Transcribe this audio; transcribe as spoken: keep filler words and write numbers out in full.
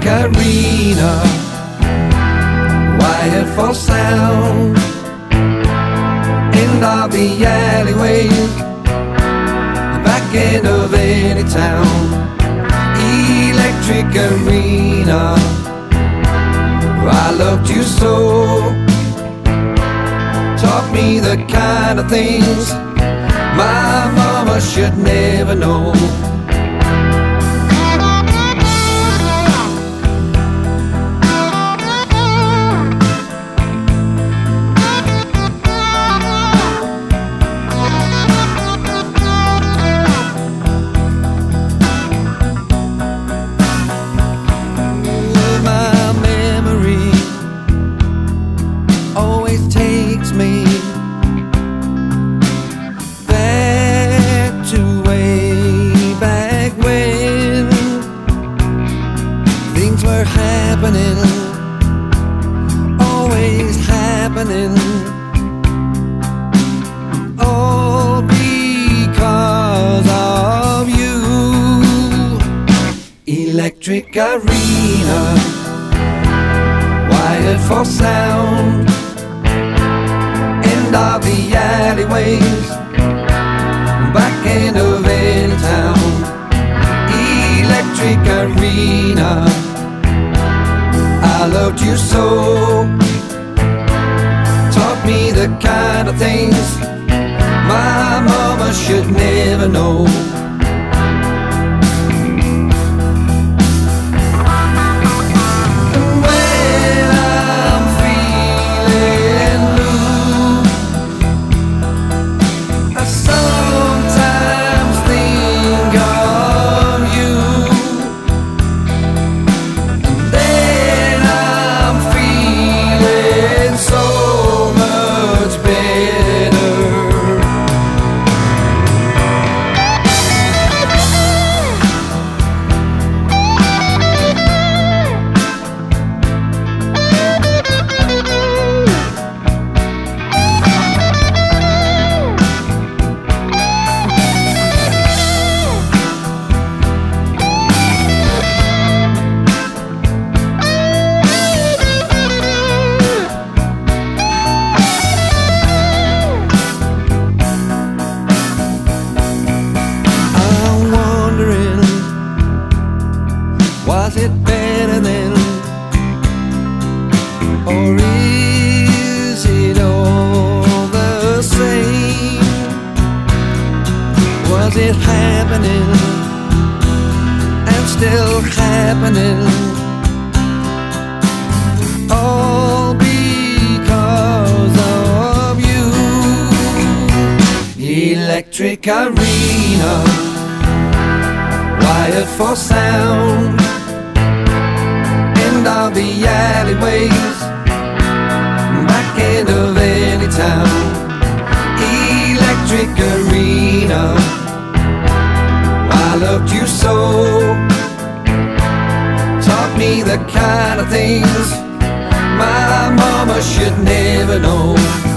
arena, wired for sound, end of the alleyways, the back end of any town. Electric arena, I loved you so, taught me the kind of things my mama should never know. Happening, always happening, all because of you. Electric arena, wired for sound, end of the alleyways, back end of any town. Electric arena, I loved you so, taught me the kind of things my mama should never know. When I'm feeling blue, I sometimes think of you. So much better. Was it better then, or is it all the same? Was it happening, and still happening, all because of you? Electric arena, wired for sound, end of the alleyways, back end of any town. Electric arena, I loved you so, taught me the kind of things my mama should never know.